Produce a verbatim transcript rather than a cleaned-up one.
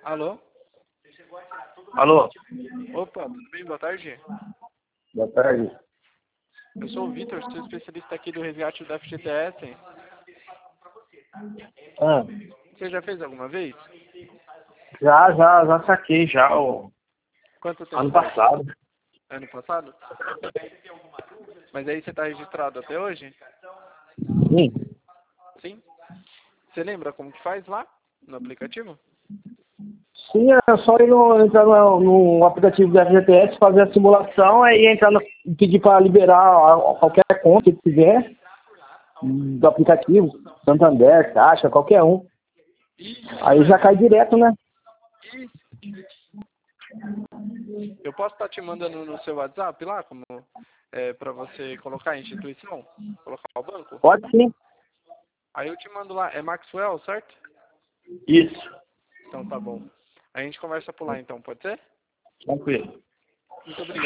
Alô? Alô? Opa, tudo bem? Boa tarde. Boa tarde. Eu sou o Vitor, sou especialista aqui do resgate do F G T S. Ah, Você já fez alguma vez? já, já, já saquei já o Quanto tempo ano faz? passado. Ano passado? Mas aí você está registrado até hoje? Sim. Sim? Você lembra como que faz lá no aplicativo? Sim, é só ir no, entrar no, no aplicativo do F G T S, fazer a simulação, aí entrar no, pedir para liberar a- qualquer conta que tiver do aplicativo, Santander, Caixa, qualquer um. Isso Aí já mesmo. cai direto, né? Eu posso estar te mandando no seu WhatsApp lá, como é, para você colocar a instituição? Colocar o banco? Pode sim. Aí eu te mando lá. É Maxwell, certo? Isso. Então tá bom. A gente conversa por lá então, pode ser? Tranquilo. Muito obrigado.